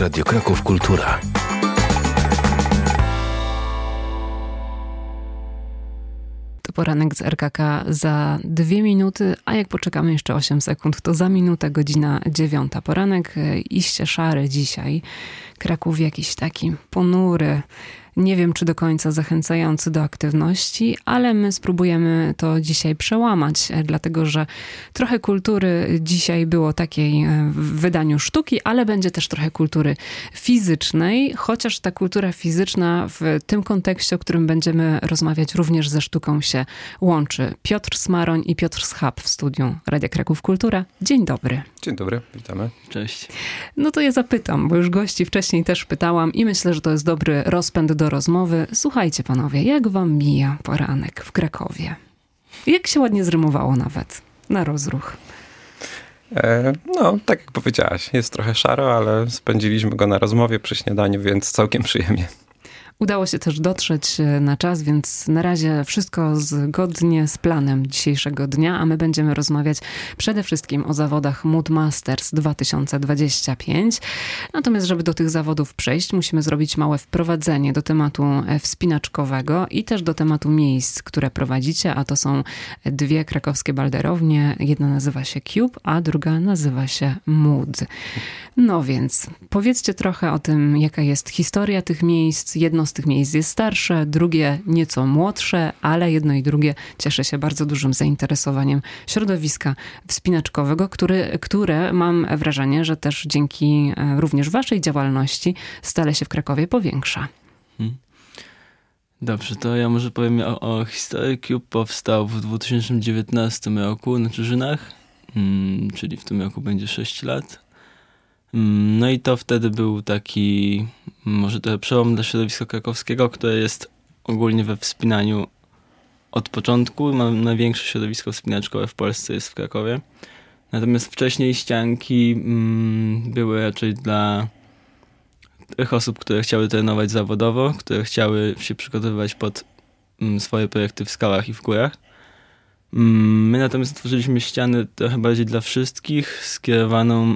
Radio Kraków Kultura. To poranek z RKK za 2 minuty, a jak poczekamy jeszcze 8 sekund, to za minutę godzina 9. Poranek iście szary dzisiaj. Kraków jakiś taki ponury. Nie wiem, czy do końca zachęcający do aktywności, ale my spróbujemy to dzisiaj przełamać, dlatego że trochę kultury dzisiaj było takiej w wydaniu sztuki, ale będzie też trochę kultury fizycznej, chociaż ta kultura fizyczna w tym kontekście, o którym będziemy rozmawiać, również ze sztuką się łączy. Piotr Smaroń i Piotr Schab w studiu Radia Kraków Kultura. Dzień dobry. Dzień dobry, witamy. Cześć. No to ja zapytam, bo już gości wcześniej też pytałam i myślę, że to jest dobry rozpęd do rozmowy. Słuchajcie panowie, jak wam mija poranek w Krakowie? Jak się ładnie zrymowało nawet na rozruch? No, tak jak powiedziałaś, jest trochę szaro, ale spędziliśmy go na rozmowie przy śniadaniu, więc całkiem przyjemnie. Udało się też dotrzeć na czas, więc na razie wszystko zgodnie z planem dzisiejszego dnia, a my będziemy rozmawiać przede wszystkim o zawodach Mood Masters 2025. Natomiast, żeby do tych zawodów przejść, musimy zrobić małe wprowadzenie do tematu wspinaczkowego i też do tematu miejsc, które prowadzicie, a to są 2 krakowskie balderownie. Jedna nazywa się Cube, a druga nazywa się Mood. No więc powiedzcie trochę o tym, jaka jest historia tych miejsc. Jedno z tych miejsc jest starsze, drugie nieco młodsze, ale jedno i drugie cieszy się bardzo dużym zainteresowaniem środowiska wspinaczkowego, które mam wrażenie, że też dzięki również waszej działalności stale się w Krakowie powiększa. Dobrze, to ja może powiem o historii. Cube powstał w 2019 roku na Czyżynach, czyli w tym roku będzie 6 lat. No i to wtedy był taki może trochę przełom dla środowiska krakowskiego, które jest ogólnie we wspinaniu od początku. Mam największe środowisko wspinaczkowe w Polsce jest w Krakowie. Natomiast wcześniej ścianki były raczej dla tych osób, które chciały trenować zawodowo, które chciały się przygotowywać pod swoje projekty w skałach i w górach. My natomiast stworzyliśmy ścianę trochę bardziej dla wszystkich, skierowaną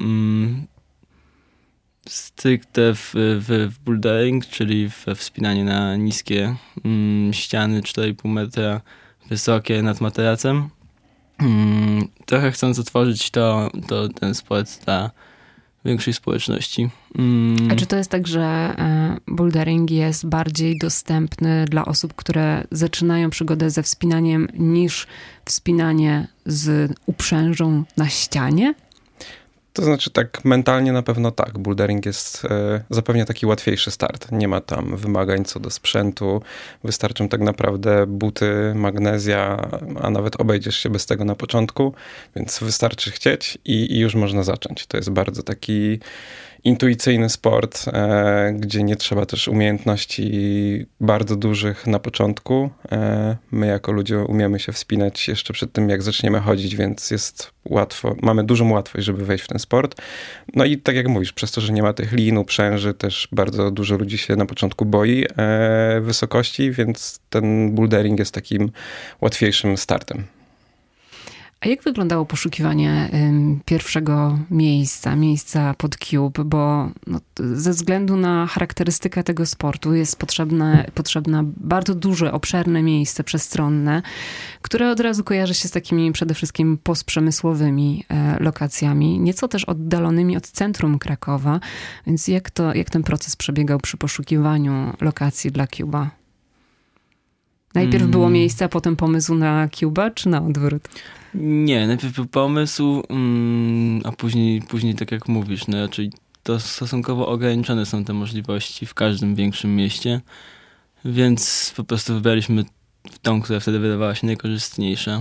stricte w bouldering, czyli we wspinanie na niskie ściany 4,5 metra wysokie nad materacem. Trochę chcąc otworzyć ten sport dla większej społeczności. A czy to jest tak, że bouldering jest bardziej dostępny dla osób, które zaczynają przygodę ze wspinaniem niż wspinanie z uprzężą na ścianie? To znaczy tak mentalnie na pewno tak. Bouldering jest zapewnia taki łatwiejszy start. Nie ma tam wymagań co do sprzętu. Wystarczą tak naprawdę buty, magnezja, a nawet obejdziesz się bez tego na początku, więc wystarczy chcieć i już można zacząć. To jest bardzo taki intuicyjny sport, gdzie nie trzeba też umiejętności bardzo dużych na początku. My jako ludzie umiemy się wspinać jeszcze przed tym, jak zaczniemy chodzić, więc jest łatwo, mamy dużą łatwość, żeby wejść w ten sport. No i tak jak mówisz, przez to, że nie ma tych lin, uprzęży, też bardzo dużo ludzi się na początku boi wysokości, więc ten bouldering jest takim łatwiejszym startem. A jak wyglądało poszukiwanie pierwszego miejsca pod Cube? Bo ze względu na charakterystykę tego sportu jest potrzebne bardzo duże, obszerne miejsce przestronne, które od razu kojarzy się z takimi przede wszystkim postprzemysłowymi lokacjami, nieco też oddalonymi od centrum Krakowa. Więc jak ten proces przebiegał przy poszukiwaniu lokacji dla Cube'a? Najpierw było miejsce, a potem pomysł na Cube'a, czy na odwrót? Nie, najpierw był pomysł, a później tak jak mówisz, no raczej to stosunkowo ograniczone są te możliwości w każdym większym mieście, więc po prostu wybraliśmy tą, która wtedy wydawała się najkorzystniejsza.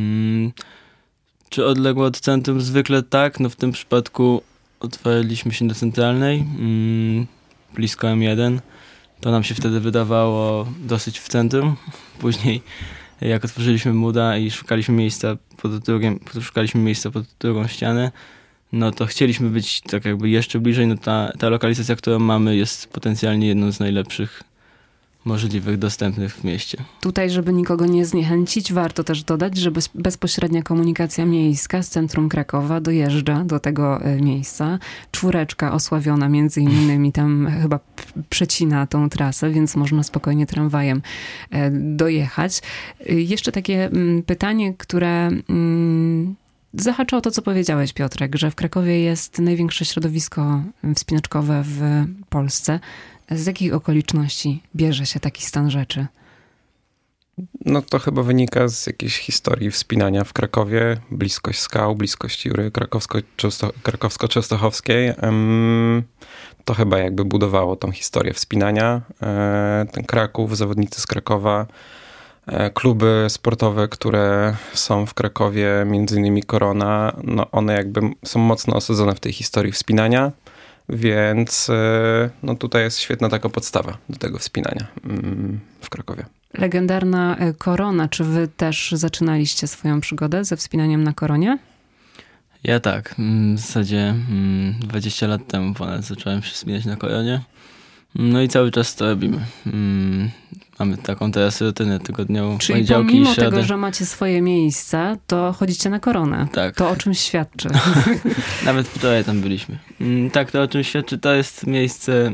Czy odległo od centrum? Zwykle tak, no w tym przypadku otworiliśmy się do centralnej, blisko M1. To nam się wtedy wydawało dosyć w centrum. Później jak otworzyliśmy Mooda i szukaliśmy miejsca pod drugą ścianę, no to chcieliśmy być tak jakby jeszcze bliżej. No ta lokalizacja, którą mamy, jest potencjalnie jedną z najlepszych możliwych, dostępnych w mieście. Tutaj, żeby nikogo nie zniechęcić, warto też dodać, że bezpośrednia komunikacja miejska z centrum Krakowa dojeżdża do tego miejsca. 4 osławiona między innymi tam chyba przecina tą trasę, więc można spokojnie tramwajem dojechać. Jeszcze takie pytanie, które zahacza o to, co powiedziałeś, Piotrek, że w Krakowie jest największe środowisko wspinaczkowe w Polsce. Z jakich okoliczności bierze się taki stan rzeczy? No to chyba wynika z jakiejś historii wspinania w Krakowie, bliskość skał, bliskość Jury krakowsko-częstochowskiej. To chyba jakby budowało tą historię wspinania. Ten Kraków, zawodnicy z Krakowa, kluby sportowe, które są w Krakowie, między innymi Korona, no one jakby są mocno osadzone w tej historii wspinania. Więc no tutaj jest świetna taka podstawa do tego wspinania w Krakowie. Legendarna Korona. Czy wy też zaczynaliście swoją przygodę ze wspinaniem na Koronie? Ja tak. W zasadzie 20 lat temu ponad zacząłem się wspinać na Koronie. No i cały czas to robimy. Mamy taką teraz rutynę tygodniową, poniedziałki i środy. Czyli pomimo tego, że macie swoje miejsca, to chodzicie na Koronę. Tak. To o czymś świadczy. Nawet wczoraj tam byliśmy. Tak, to o czymś świadczy. To jest miejsce,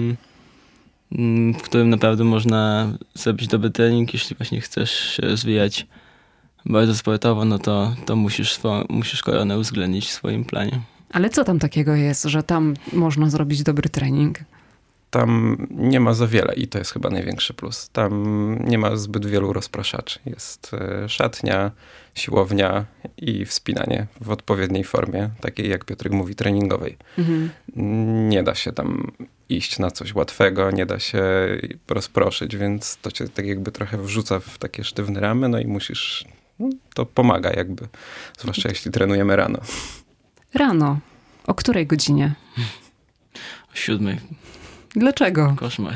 w którym naprawdę można zrobić dobry trening. Jeśli właśnie chcesz się rozwijać bardzo sportowo, no to musisz Koronę uwzględnić w swoim planie. Ale co tam takiego jest, że tam można zrobić dobry trening? Tam nie ma za wiele i to jest chyba największy plus. Tam nie ma zbyt wielu rozpraszaczy. Jest szatnia, siłownia i wspinanie w odpowiedniej formie, takiej jak Piotrek mówi, treningowej. Mhm. Nie da się tam iść na coś łatwego, nie da się rozproszyć, więc to cię tak jakby trochę wrzuca w takie sztywne ramy, no i musisz, to pomaga jakby, zwłaszcza jeśli trenujemy rano. Rano? O której godzinie? O 7:00. Dlaczego? Koszmar.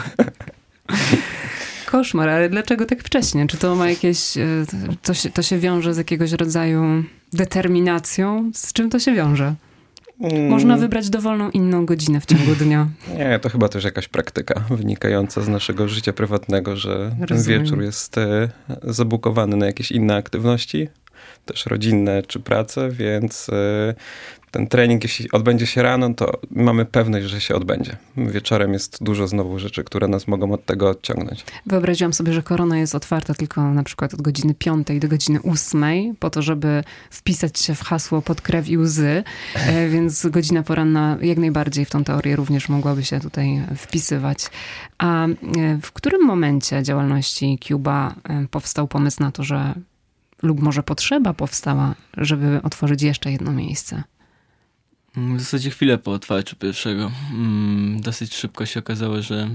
Koszmar, ale dlaczego tak wcześnie? Czy to ma jakieś... To się wiąże z jakiegoś rodzaju determinacją? Z czym to się wiąże? Można wybrać dowolną inną godzinę w ciągu dnia. Nie, to chyba też jakaś praktyka wynikająca z naszego życia prywatnego, że ten wieczór jest zabukowany na jakieś inne aktywności, też rodzinne czy pracę, więc ten trening, jeśli odbędzie się rano, to mamy pewność, że się odbędzie. Wieczorem jest dużo znowu rzeczy, które nas mogą od tego odciągnąć. Wyobraziłam sobie, że Korona jest otwarta tylko na przykład od godziny 5 do godziny 8, po to, żeby wpisać się w hasło pod krew i łzy, więc godzina poranna jak najbardziej w tą teorię również mogłaby się tutaj wpisywać. A w którym momencie działalności Cuba powstał pomysł na to, że lub może potrzeba powstała, żeby otworzyć jeszcze jedno miejsce? W zasadzie chwilę po otwarciu pierwszego. Dosyć szybko się okazało, że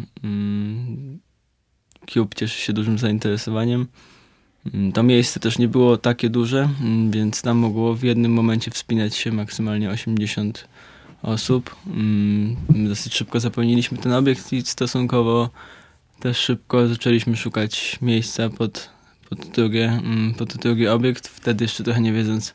Cube cieszy się dużym zainteresowaniem. To miejsce też nie było takie duże, więc tam mogło w jednym momencie wspinać się maksymalnie 80 osób. Dosyć szybko zapełniliśmy ten obiekt i stosunkowo też szybko zaczęliśmy szukać miejsca pod drugi obiekt. Wtedy jeszcze trochę nie wiedząc,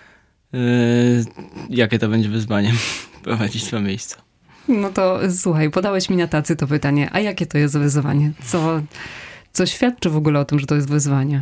jakie to będzie wyzwanie prowadzić 2 miejsca. No to słuchaj, podałeś mi na tacy to pytanie, a jakie to jest wyzwanie? Co świadczy w ogóle o tym, że to jest wyzwanie?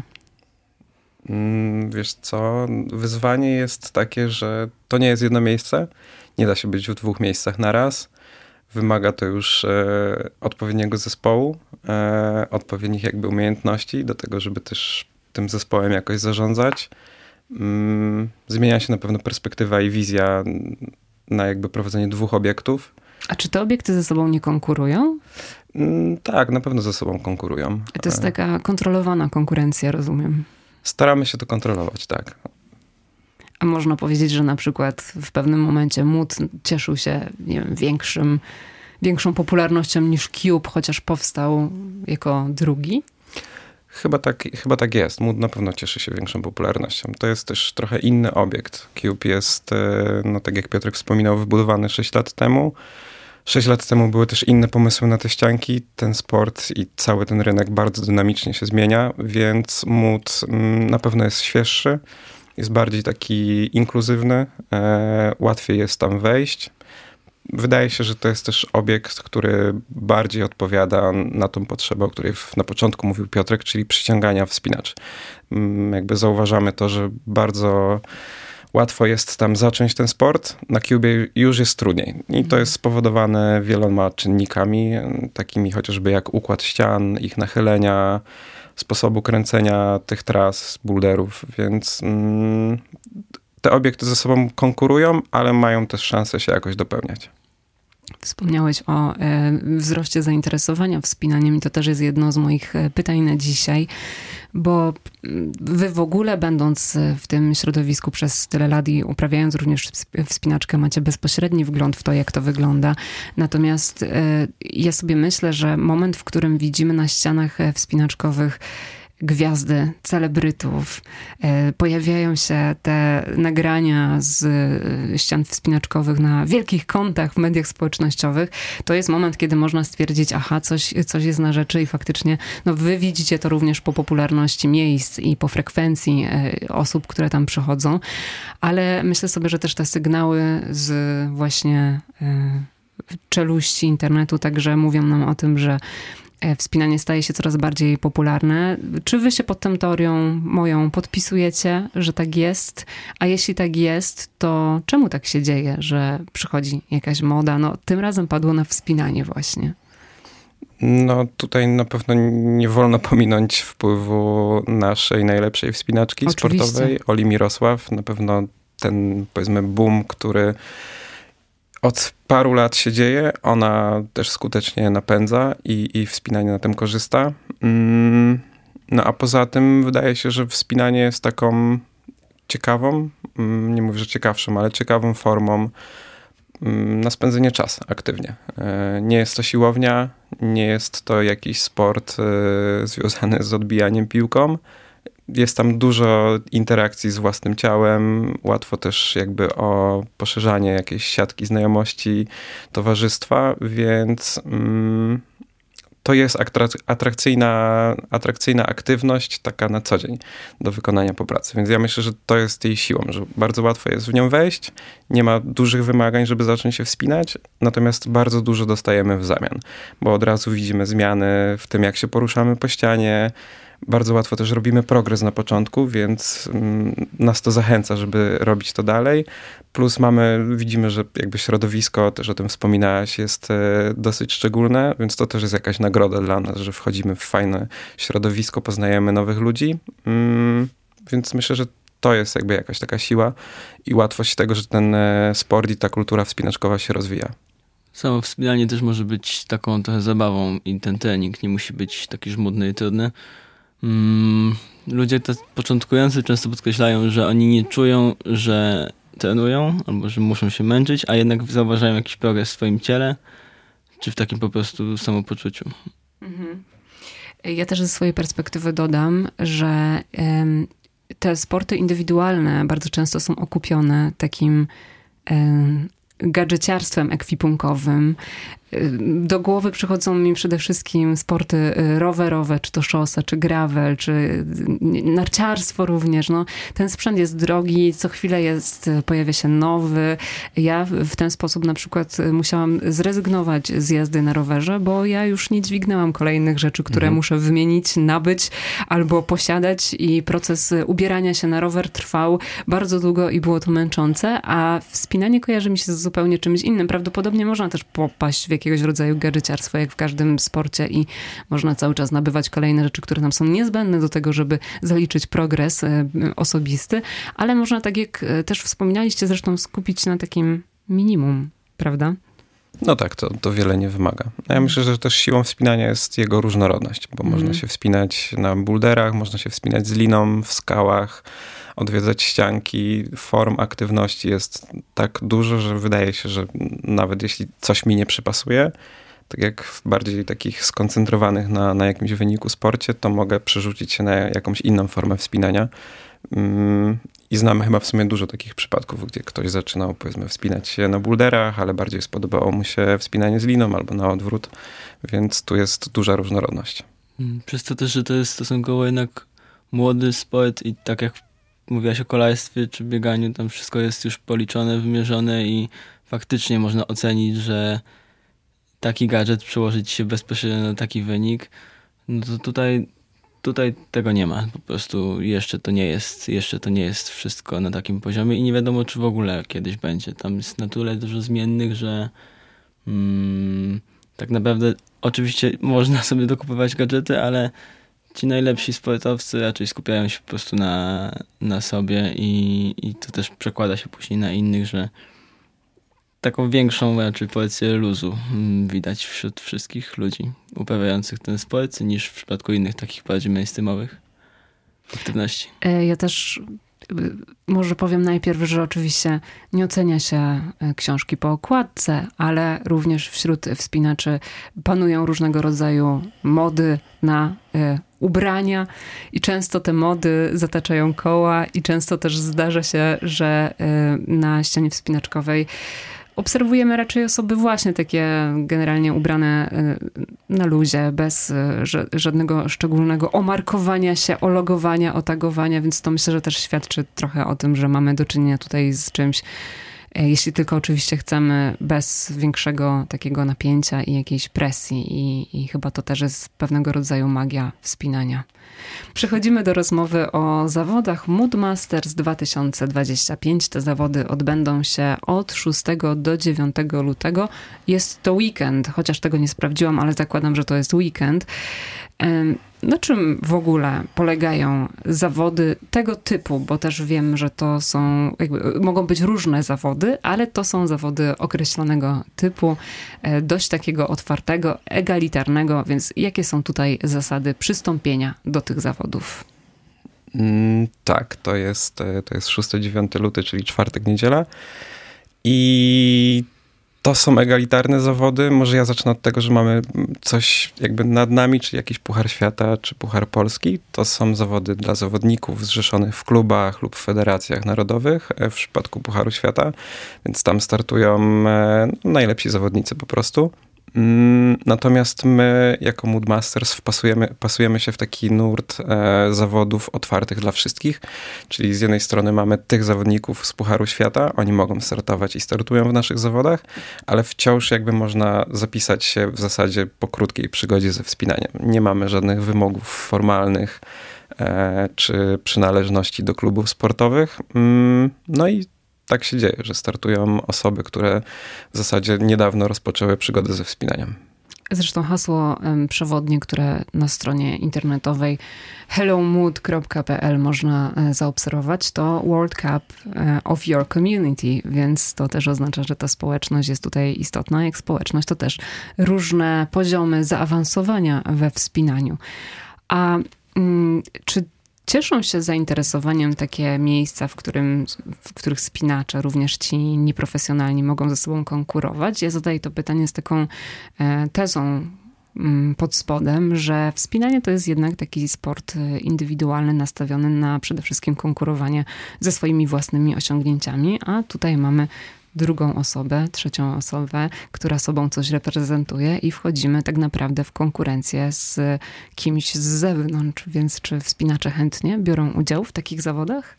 Wiesz co, wyzwanie jest takie, że to nie jest jedno miejsce, nie da się być w 2 miejscach naraz. Wymaga to już odpowiedniego zespołu, odpowiednich jakby umiejętności do tego, żeby też tym zespołem jakoś zarządzać. Zmienia się na pewno perspektywa i wizja na jakby prowadzenie 2 obiektów. A czy te obiekty ze sobą nie konkurują? Tak, na pewno ze sobą konkurują. To jest taka kontrolowana konkurencja, rozumiem. Staramy się to kontrolować, tak. A można powiedzieć, że na przykład w pewnym momencie Mood cieszył się, nie wiem, większą popularnością niż Cube, chociaż powstał jako drugi? Chyba tak jest. Mood na pewno cieszy się większą popularnością. To jest też trochę inny obiekt. Cube jest, no tak jak Piotrek wspominał, wybudowany 6 lat temu. 6 lat temu były też inne pomysły na te ścianki. Ten sport i cały ten rynek bardzo dynamicznie się zmienia, więc Mood na pewno jest świeższy. Jest bardziej taki inkluzywny. Łatwiej jest tam wejść. wydaje się, że to jest też obiekt, który bardziej odpowiada na tą potrzebę, o której na początku mówił Piotrek, czyli przyciągania wspinaczy. Jakby zauważamy to, że bardzo łatwo jest tam zacząć ten sport, na Cubie już jest trudniej. I to jest spowodowane wieloma czynnikami, takimi chociażby jak układ ścian, ich nachylenia, sposobu kręcenia tych tras, boulderów, więc te obiekty ze sobą konkurują, ale mają też szansę się jakoś dopełniać. Wspomniałeś o wzroście zainteresowania wspinaniem i to też jest jedno z moich pytań na dzisiaj, bo wy w ogóle będąc w tym środowisku przez tyle lat i uprawiając również wspinaczkę, macie bezpośredni wgląd w to, jak to wygląda. Natomiast ja sobie myślę, że moment, w którym widzimy na ścianach wspinaczkowych gwiazdy, celebrytów, pojawiają się te nagrania z ścian wspinaczkowych na wielkich kontach w mediach społecznościowych, to jest moment, kiedy można stwierdzić, aha, coś jest na rzeczy i faktycznie, no wy widzicie to również po popularności miejsc i po frekwencji osób, które tam przychodzą, ale myślę sobie, że też te sygnały z właśnie czeluści internetu także mówią nam o tym, że wspinanie staje się coraz bardziej popularne. Czy wy się pod tą teorią moją podpisujecie, że tak jest? A jeśli tak jest, to czemu tak się dzieje, że przychodzi jakaś moda? No, tym razem padło na wspinanie właśnie. No tutaj na pewno nie wolno pominąć wpływu naszej najlepszej wspinaczki sportowej, Oli Mirosław. Na pewno ten, powiedzmy, boom, który od paru lat się dzieje, ona też skutecznie napędza i wspinanie na tym korzysta. No a poza tym wydaje się, że wspinanie jest taką ciekawą, nie mówię, że ciekawszą, ale ciekawą formą na spędzenie czasu aktywnie. Nie jest to siłownia, nie jest to jakiś sport związany z odbijaniem piłką. Jest tam dużo interakcji z własnym ciałem, łatwo też jakby o poszerzanie jakiejś siatki znajomości, towarzystwa, więc to jest atrakcyjna aktywność taka na co dzień do wykonania po pracy. Więc ja myślę, że to jest jej siłą, że bardzo łatwo jest w nią wejść, nie ma dużych wymagań, żeby zacząć się wspinać, natomiast bardzo dużo dostajemy w zamian, bo od razu widzimy zmiany w tym, jak się poruszamy po ścianie. Bardzo łatwo też robimy progres na początku, więc nas to zachęca, żeby robić to dalej. Plus widzimy, że jakby środowisko, też o tym wspominałaś, jest dosyć szczególne, więc to też jest jakaś nagroda dla nas, że wchodzimy w fajne środowisko, poznajemy nowych ludzi. Więc myślę, że to jest jakby jakaś taka siła i łatwość tego, że ten sport i ta kultura wspinaczkowa się rozwija. Samo wspinanie też może być taką trochę zabawą i ten trening nie musi być taki żmudny i trudny. Ludzie początkujący często podkreślają, że oni nie czują, że trenują albo że muszą się męczyć, a jednak zauważają jakiś progres w swoim ciele czy w takim po prostu samopoczuciu. Ja też ze swojej perspektywy dodam, że te sporty indywidualne bardzo często są okupione takim gadżeciarstwem ekwipunkowym. Do głowy przychodzą mi przede wszystkim sporty rowerowe, czy to szosę, czy gravel, czy narciarstwo również. No, ten sprzęt jest drogi, co chwilę pojawia się nowy. Ja w ten sposób na przykład musiałam zrezygnować z jazdy na rowerze, bo ja już nie dźwignęłam kolejnych rzeczy, które muszę wymienić, nabyć albo posiadać i proces ubierania się na rower trwał bardzo długo i było to męczące, a wspinanie kojarzy mi się z zupełnie czymś innym. Prawdopodobnie można też popaść w jakiegoś rodzaju gadżeciarstwo, jak w każdym sporcie i można cały czas nabywać kolejne rzeczy, które nam są niezbędne do tego, żeby zaliczyć progres osobisty, ale można, tak jak też wspominaliście, zresztą skupić na takim minimum, prawda? No tak, to wiele nie wymaga. Ja myślę, że też siłą wspinania jest jego różnorodność, bo można się wspinać na boulderach, można się wspinać z liną, w skałach, odwiedzać ścianki. Form aktywności jest tak dużo, że wydaje się, że nawet jeśli coś mi nie przypasuje, tak jak w bardziej takich skoncentrowanych na jakimś wyniku sporcie, to mogę przerzucić się na jakąś inną formę wspinania. I znamy chyba w sumie dużo takich przypadków, gdzie ktoś zaczynał, powiedzmy, wspinać się na boulderach, ale bardziej spodobało mu się wspinanie z liną albo na odwrót, więc tu jest duża różnorodność. Przez to też, że to jest stosunkowo jednak młody sport i tak jak mówiłaś o kolarstwie czy bieganiu, tam wszystko jest już policzone, wymierzone i faktycznie można ocenić, że taki gadżet przełożyć się bezpośrednio na taki wynik, no to tutaj tego nie ma. Po prostu jeszcze to nie jest wszystko na takim poziomie i nie wiadomo, czy w ogóle kiedyś będzie. Tam jest na tyle dużo zmiennych, że tak naprawdę oczywiście można sobie dokupować gadżety, ale ci najlepsi sportowcy raczej skupiają się po prostu na sobie i to też przekłada się później na innych, że taką większą raczej porcję luzu widać wśród wszystkich ludzi uprawiających ten sport niż w przypadku innych takich bardziej mainstreamowych aktywności. Ja też może powiem najpierw, że oczywiście nie ocenia się książki po okładce, ale również wśród wspinaczy panują różnego rodzaju mody na ubrania i często te mody zataczają koła i często też zdarza się, że na ścianie wspinaczkowej obserwujemy raczej osoby właśnie takie generalnie ubrane na luzie, bez żadnego szczególnego omarkowania się, ologowania, otagowania, więc to myślę, że też świadczy trochę o tym, że mamy do czynienia tutaj z czymś, jeśli tylko oczywiście chcemy, bez większego takiego napięcia i jakiejś presji i chyba to też jest pewnego rodzaju magia wspinania. Przechodzimy do rozmowy o zawodach Mood Masters 2025. Te zawody odbędą się od 6 do 9 lutego. Jest to weekend, chociaż tego nie sprawdziłam, ale zakładam, że to jest weekend. Na czym w ogóle polegają zawody tego typu? Bo też wiem, że to są, mogą być różne zawody, ale to są zawody określonego typu, dość takiego otwartego, egalitarnego, więc jakie są tutaj zasady przystąpienia do tych zawodów? Tak, to jest 6-9 luty, czyli czwartek, niedziela. I to są egalitarne zawody. Może ja zacznę od tego, że mamy coś jakby nad nami, czy jakiś Puchar Świata, czy Puchar Polski. To są zawody dla zawodników zrzeszonych w klubach lub w federacjach narodowych w przypadku Pucharu Świata. Więc tam startują najlepsi zawodnicy po prostu. Natomiast my jako Mood Masters pasujemy się w taki nurt zawodów otwartych dla wszystkich, czyli z jednej strony mamy tych zawodników z Pucharu Świata, oni mogą startować i startują w naszych zawodach, ale wciąż jakby można zapisać się w zasadzie po krótkiej przygodzie ze wspinaniem. Nie mamy żadnych wymogów formalnych czy przynależności do klubów sportowych. No i tak się dzieje, że startują osoby, które w zasadzie niedawno rozpoczęły przygodę ze wspinaniem. Zresztą hasło przewodnie, które na stronie internetowej hellomood.pl można zaobserwować, to World Cup of Your Community, więc to też oznacza, że ta społeczność jest tutaj istotna. Jak społeczność to też różne poziomy zaawansowania we wspinaniu. A czy cieszą się zainteresowaniem takie miejsca, w których wspinacze, również ci nieprofesjonalni, mogą ze sobą konkurować? Ja zadaję to pytanie z taką tezą pod spodem, że wspinanie to jest jednak taki sport indywidualny, nastawiony na przede wszystkim konkurowanie ze swoimi własnymi osiągnięciami, a tutaj mamy drugą osobę, trzecią osobę, która sobą coś reprezentuje i wchodzimy tak naprawdę w konkurencję z kimś z zewnątrz. Więc czy wspinacze chętnie biorą udział w takich zawodach?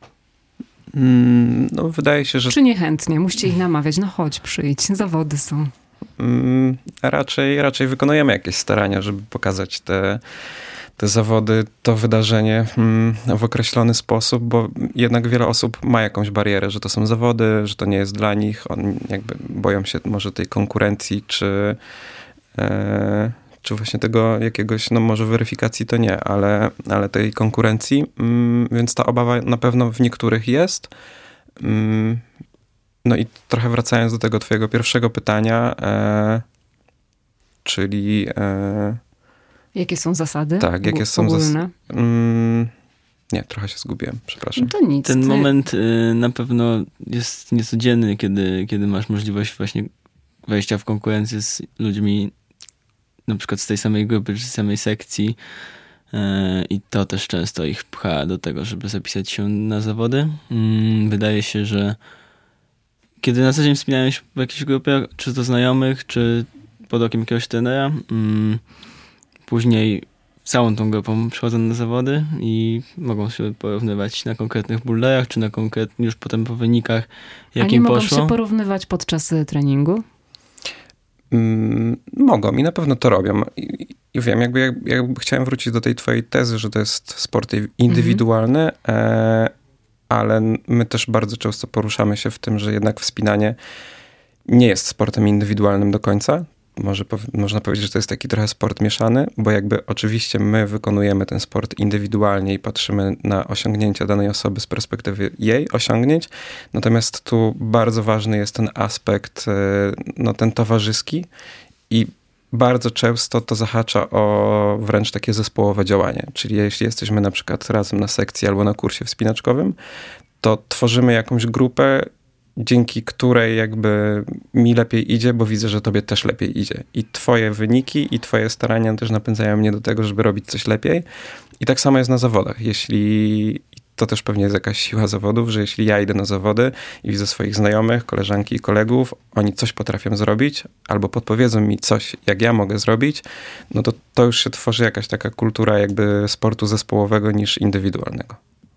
No, wydaje się, że... Czy niechętnie? Musicie ich namawiać. No chodź, przyjdź, zawody są. Raczej wykonujemy jakieś starania, żeby pokazać te zawody, to wydarzenie w określony sposób, bo jednak wiele osób ma jakąś barierę, że to są zawody, że to nie jest dla nich. Oni jakby boją się może tej konkurencji, czy właśnie tego jakiegoś, no może weryfikacji to nie, ale tej konkurencji, więc ta obawa na pewno w niektórych jest. No i trochę wracając do tego twojego pierwszego pytania, czyli... Jakie są zasady? Tak, jakie są ogólne? Nie, trochę się zgubiłem, przepraszam. No to nic. Ten moment na pewno jest niecodzienny, kiedy masz możliwość właśnie wejścia w konkurencję z ludźmi na przykład z tej samej grupy, czy z samej sekcji i to też często ich pcha do tego, żeby zapisać się na zawody. Wydaje się, że kiedy na co dzień wspinają się w jakiejś grupie, czy to znajomych, czy pod okiem jakiegoś trenera, później całą tą grupą przychodzą na zawody i mogą się porównywać na konkretnych boulderach, czy na już potem po wynikach, jak im poszło. A nie mogą się porównywać podczas treningu? Mogą i na pewno to robią. I wiem, jakby chciałem wrócić do tej twojej tezy, że to jest sport indywidualny, ale my też bardzo często poruszamy się w tym, że jednak wspinanie nie jest sportem indywidualnym do końca. Można powiedzieć, że to jest taki trochę sport mieszany, bo jakby oczywiście my wykonujemy ten sport indywidualnie i patrzymy na osiągnięcia danej osoby z perspektywy jej osiągnięć, natomiast tu bardzo ważny jest ten aspekt, ten towarzyski i bardzo często to zahacza o wręcz takie zespołowe działanie. Czyli jeśli jesteśmy na przykład razem na sekcji albo na kursie wspinaczkowym, to tworzymy jakąś grupę, dzięki której jakby mi lepiej idzie, bo widzę, że tobie też lepiej idzie. I twoje wyniki i twoje starania też napędzają mnie do tego, żeby robić coś lepiej. I tak samo jest na zawodach. To też pewnie jest jakaś siła zawodów, że jeśli ja idę na zawody i widzę swoich znajomych, koleżanki i kolegów, oni coś potrafią zrobić, albo podpowiedzą mi coś, jak ja mogę zrobić, no to już się tworzy jakaś taka kultura jakby sportu zespołowego niż indywidualnego.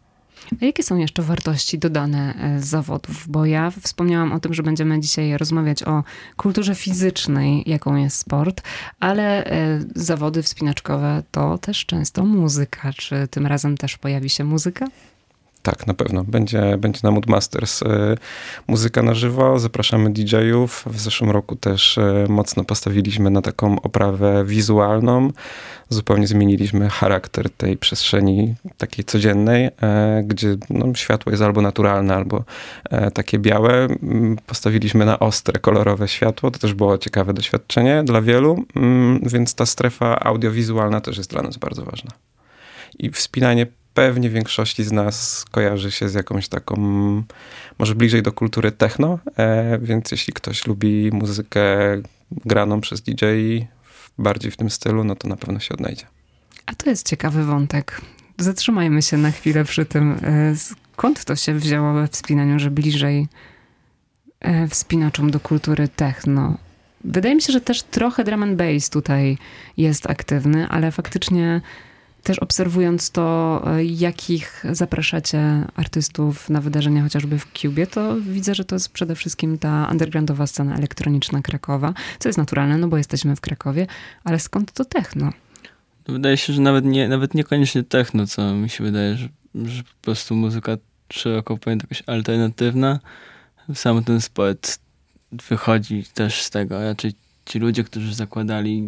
A jakie są jeszcze wartości dodane z zawodów? Bo ja wspomniałam o tym, że będziemy dzisiaj rozmawiać o kulturze fizycznej, jaką jest sport, ale zawody wspinaczkowe to też często muzyka. Czy tym razem też pojawi się muzyka? Tak, na pewno. Będzie na Mood Masters muzyka na żywo. Zapraszamy DJ-ów. W zeszłym roku też mocno postawiliśmy na taką oprawę wizualną. Zupełnie zmieniliśmy charakter tej przestrzeni takiej codziennej, gdzie światło jest albo naturalne, albo takie białe. Postawiliśmy na ostre, kolorowe światło. To też było ciekawe doświadczenie dla wielu, więc ta strefa audiowizualna też jest dla nas bardzo ważna. I wspinanie pewnie większości z nas kojarzy się z jakąś taką, może bliżej do kultury techno, więc jeśli ktoś lubi muzykę graną przez DJ bardziej w tym stylu, no to na pewno się odnajdzie. A to jest ciekawy wątek. Zatrzymajmy się na chwilę przy tym. Skąd to się wzięło we wspinaniu, że bliżej wspinaczom do kultury techno? Wydaje mi się, że też trochę drum and bass tutaj jest aktywny, ale faktycznie też obserwując to, jakich zapraszacie artystów na wydarzenia chociażby w Cubie, to widzę, że to jest przede wszystkim ta undergroundowa scena elektroniczna Krakowa, co jest naturalne, no bo jesteśmy w Krakowie, ale skąd to techno? Wydaje się, że nawet niekoniecznie techno, co mi się wydaje, że po prostu muzyka szeroko pojęta jakaś alternatywna. Sam ten sport wychodzi też z tego. Raczej ci ludzie, którzy zakładali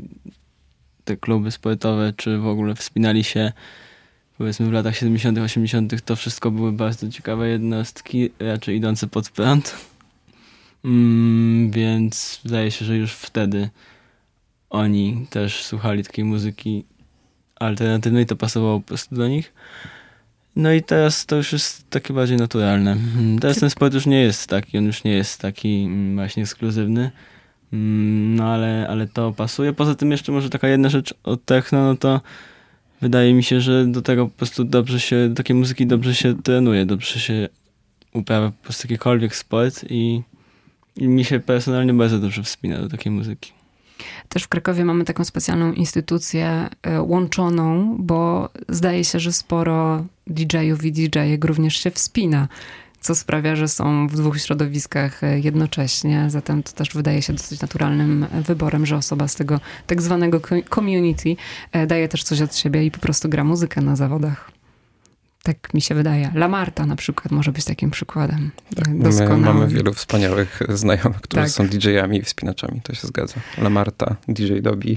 te kluby sportowe, czy w ogóle wspinali się powiedzmy w latach 70., 80., to wszystko były bardzo ciekawe jednostki, raczej idące pod prąd. Więc wydaje się, że już wtedy oni też słuchali takiej muzyki alternatywnej, to pasowało po prostu do nich. No i teraz to już jest takie bardziej naturalne. Teraz ten sport już nie jest taki, on już nie jest taki właśnie ekskluzywny. No ale to pasuje. Poza tym jeszcze może taka jedna rzecz o techno, no to wydaje mi się, że do tego po prostu do takiej muzyki dobrze się trenuje, dobrze się uprawia po prostu jakikolwiek sport i mi się personalnie bardzo dobrze wspina do takiej muzyki. Też w Krakowie mamy taką specjalną instytucję łączoną, bo zdaje się, że sporo DJ-ów i DJ-ek również się wspina, co sprawia, że są w dwóch środowiskach jednocześnie. Zatem to też wydaje się dosyć naturalnym wyborem, że osoba z tego tak zwanego community daje też coś od siebie i po prostu gra muzykę na zawodach. Tak mi się wydaje. La Marta na przykład może być takim przykładem. Tak, mamy wielu wspaniałych znajomych, którzy są DJ-ami i wspinaczami. To się zgadza. La Marta, DJ Dobi.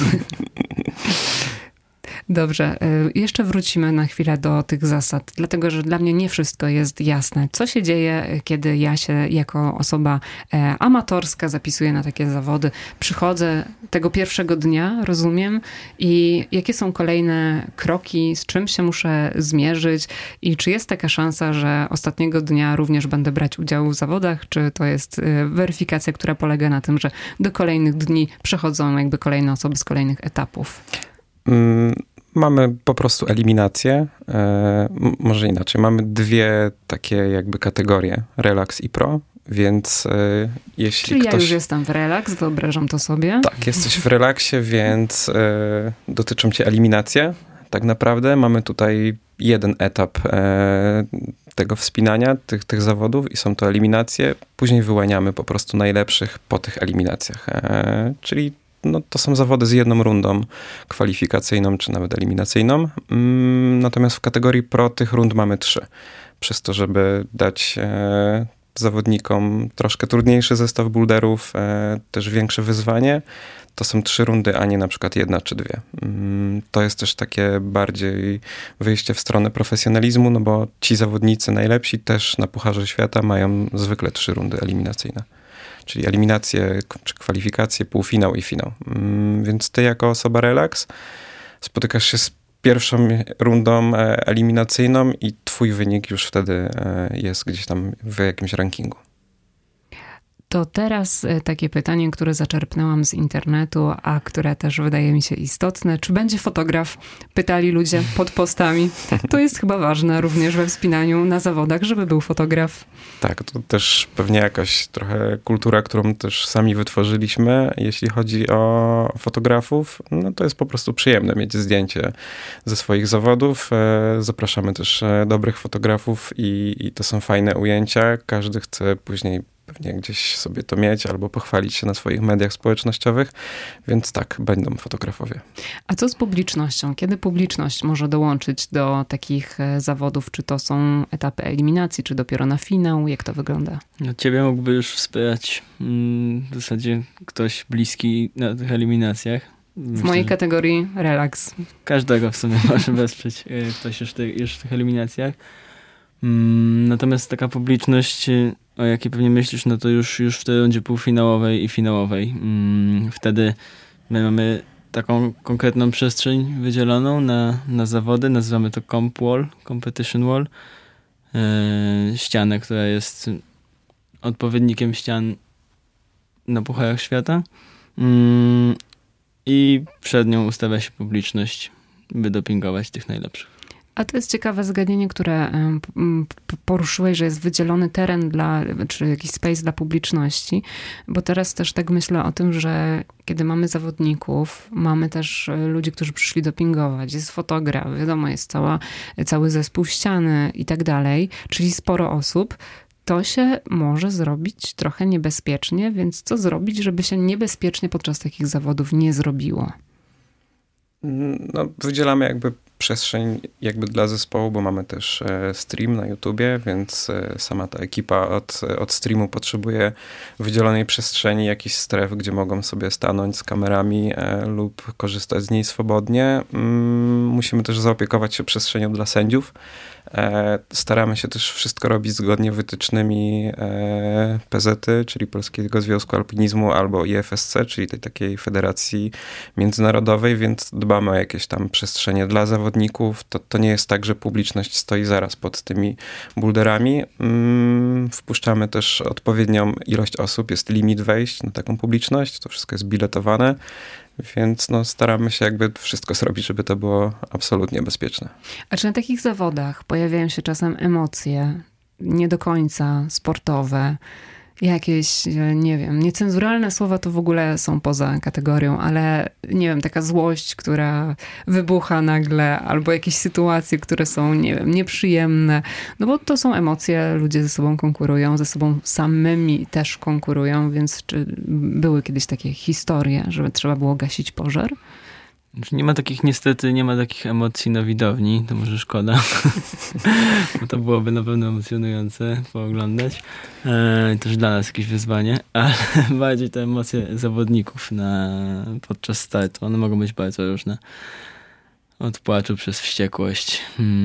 Dobrze, jeszcze wrócimy na chwilę do tych zasad, dlatego że dla mnie nie wszystko jest jasne. Co się dzieje, kiedy ja się jako osoba amatorska zapisuję na takie zawody? Przychodzę tego pierwszego dnia, rozumiem, i jakie są kolejne kroki, z czym się muszę zmierzyć i czy jest taka szansa, że ostatniego dnia również będę brać udział w zawodach, czy to jest weryfikacja, która polega na tym, że do kolejnych dni przechodzą jakby kolejne osoby z kolejnych etapów? Mamy po prostu eliminację, może inaczej. Mamy dwie takie jakby kategorie, Relax i Pro, Więc jeśli Czyli ktoś... ja już jestem w relaks, wyobrażam to sobie. Tak, jesteś w relaksie, więc dotyczą cię eliminacje. Tak naprawdę mamy tutaj jeden etap tego wspinania, tych zawodów i są to eliminacje. Później wyłaniamy po prostu najlepszych po tych eliminacjach. Czyli no, to są zawody z jedną rundą kwalifikacyjną, czy nawet eliminacyjną. Natomiast w kategorii pro tych rund mamy 3. Przez to, żeby dać zawodnikom troszkę trudniejszy zestaw boulderów, też większe wyzwanie, to są 3 rundy, a nie na przykład 1 czy 2. To jest też takie bardziej wyjście w stronę profesjonalizmu, no bo ci zawodnicy najlepsi też na Pucharze Świata mają zwykle 3 rundy eliminacyjne. Czyli eliminacje, czy kwalifikacje, półfinał i finał. Więc ty jako osoba relaks spotykasz się z pierwszą rundą eliminacyjną i twój wynik już wtedy jest gdzieś tam w jakimś rankingu. To teraz takie pytanie, które zaczerpnęłam z internetu, a które też wydaje mi się istotne. Czy będzie fotograf? Pytali ludzie pod postami. To jest chyba ważne również we wspinaniu na zawodach, żeby był fotograf. Tak, to też pewnie jakaś trochę kultura, którą też sami wytworzyliśmy. Jeśli chodzi o fotografów, no to jest po prostu przyjemne mieć zdjęcie ze swoich zawodów. Zapraszamy też dobrych fotografów i to są fajne ujęcia. Każdy chce później pewnie gdzieś sobie to mieć albo pochwalić się na swoich mediach społecznościowych, więc tak, będą fotografowie. A co z publicznością? Kiedy publiczność może dołączyć do takich zawodów? Czy to są etapy eliminacji, czy dopiero na finał? Jak to wygląda? No, ciebie mógłby już wspierać w zasadzie ktoś bliski na tych eliminacjach. W mojej kategorii relaks. Każdego w sumie może wesprzeć ktoś już w tych eliminacjach. Natomiast taka publiczność, o jakiej pewnie myślisz, no to już w tej rundzie półfinałowej i finałowej. Wtedy my mamy taką konkretną przestrzeń wydzieloną na zawody. Nazywamy to Comp Wall, Competition Wall. Ścianę, która jest odpowiednikiem ścian na Pucharach Świata. I przed nią ustawia się publiczność, by dopingować tych najlepszych. A to jest ciekawe zagadnienie, które poruszyłeś, że jest wydzielony teren czy jakiś space dla publiczności, bo teraz też tak myślę o tym, że kiedy mamy zawodników, mamy też ludzi, którzy przyszli dopingować, jest fotograf, wiadomo, jest cały zespół ściany i tak dalej, czyli sporo osób. To się może zrobić trochę niebezpiecznie, więc co zrobić, żeby się niebezpiecznie podczas takich zawodów nie zrobiło? No, wydzielamy jakby przestrzeń jakby dla zespołu, bo mamy też stream na YouTubie, więc sama ta ekipa od streamu potrzebuje wydzielonej przestrzeni, jakichś stref, gdzie mogą sobie stanąć z kamerami lub korzystać z niej swobodnie. Musimy też zaopiekować się przestrzenią dla sędziów. Staramy się też wszystko robić zgodnie wytycznymi PZ-y, czyli Polskiego Związku Alpinizmu, albo IFSC, czyli tej takiej federacji międzynarodowej, więc dbamy o jakieś tam przestrzenie dla zawodników. To nie jest tak, że publiczność stoi zaraz pod tymi boulderami. Wpuszczamy też odpowiednią ilość osób, jest limit wejść na taką publiczność, to wszystko jest biletowane. Więc no, staramy się jakby wszystko zrobić, żeby to było absolutnie bezpieczne. A czy na takich zawodach pojawiają się czasem emocje nie do końca sportowe, jakieś, nie wiem, niecenzuralne słowa to w ogóle są poza kategorią, ale nie wiem, taka złość, która wybucha nagle, albo jakieś sytuacje, które są, nie wiem, nieprzyjemne, no bo to są emocje, ludzie ze sobą konkurują, ze sobą samymi też konkurują, więc czy były kiedyś takie historie, że trzeba było gasić pożar? Niestety nie ma takich emocji na widowni, to może szkoda, bo to byłoby na pewno emocjonujące pooglądać. Też dla nas jakieś wyzwanie, ale bardziej te emocje zawodników podczas startu, one mogą być bardzo różne. Od płaczu przez wściekłość.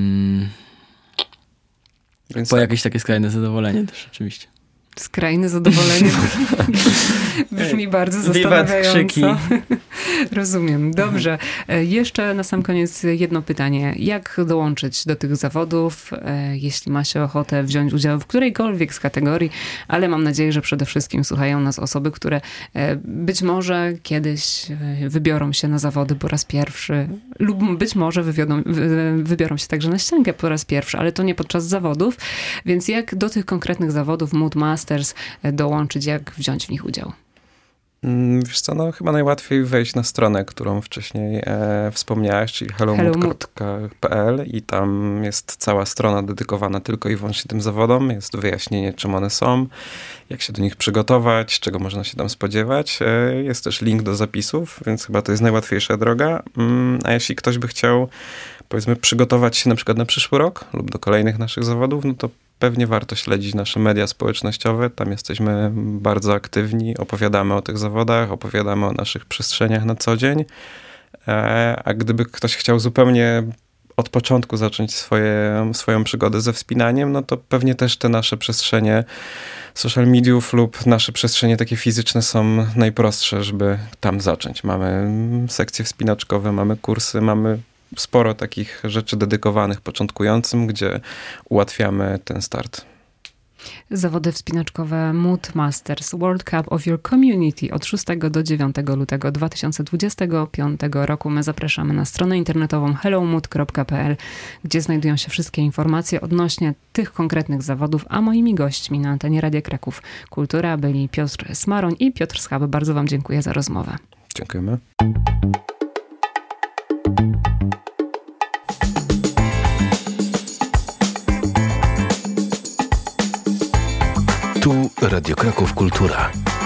Po jakieś takie skrajne zadowolenie też oczywiście. Skrajne zadowolenie brzmi bardzo zastanawiająco. Krzyki. Rozumiem. Dobrze. Jeszcze na sam koniec jedno pytanie. Jak dołączyć do tych zawodów, jeśli ma się ochotę wziąć udział w którejkolwiek z kategorii, ale mam nadzieję, że przede wszystkim słuchają nas osoby, które być może kiedyś wybiorą się na zawody po raz pierwszy lub być może wybiorą się także na ściankę po raz pierwszy, ale to nie podczas zawodów. Więc jak do tych konkretnych zawodów Mood Masters dołączyć, jak wziąć w nich udział? Wiesz co, no chyba najłatwiej wejść na stronę, którą wcześniej wspomniałeś, czyli hellomood.pl i tam jest cała strona dedykowana tylko i wyłącznie tym zawodom. Jest wyjaśnienie, czym one są, jak się do nich przygotować, czego można się tam spodziewać. Jest też link do zapisów, więc chyba to jest najłatwiejsza droga. A jeśli ktoś by chciał, powiedzmy, przygotować się na przykład na przyszły rok lub do kolejnych naszych zawodów, no to pewnie warto śledzić nasze media społecznościowe. Tam jesteśmy bardzo aktywni, opowiadamy o tych zawodach, opowiadamy o naszych przestrzeniach na co dzień. A gdyby ktoś chciał zupełnie od początku zacząć swoją przygodę ze wspinaniem, no to pewnie też te nasze przestrzenie social mediów lub nasze przestrzenie takie fizyczne są najprostsze, żeby tam zacząć. Mamy sekcje wspinaczkowe, mamy kursy, mamy sporo takich rzeczy dedykowanych początkującym, gdzie ułatwiamy ten start. Zawody wspinaczkowe Mood Masters World Cup of Your Community od 6 do 9 lutego 2025 roku. My zapraszamy na stronę internetową hellomood.pl, gdzie znajdują się wszystkie informacje odnośnie tych konkretnych zawodów, a moimi gośćmi na antenie Radia Kraków Kultura byli Piotr Smaroń i Piotr Schab. Bardzo wam dziękuję za rozmowę. Dziękujemy. Tu Radio Kraków Kultura.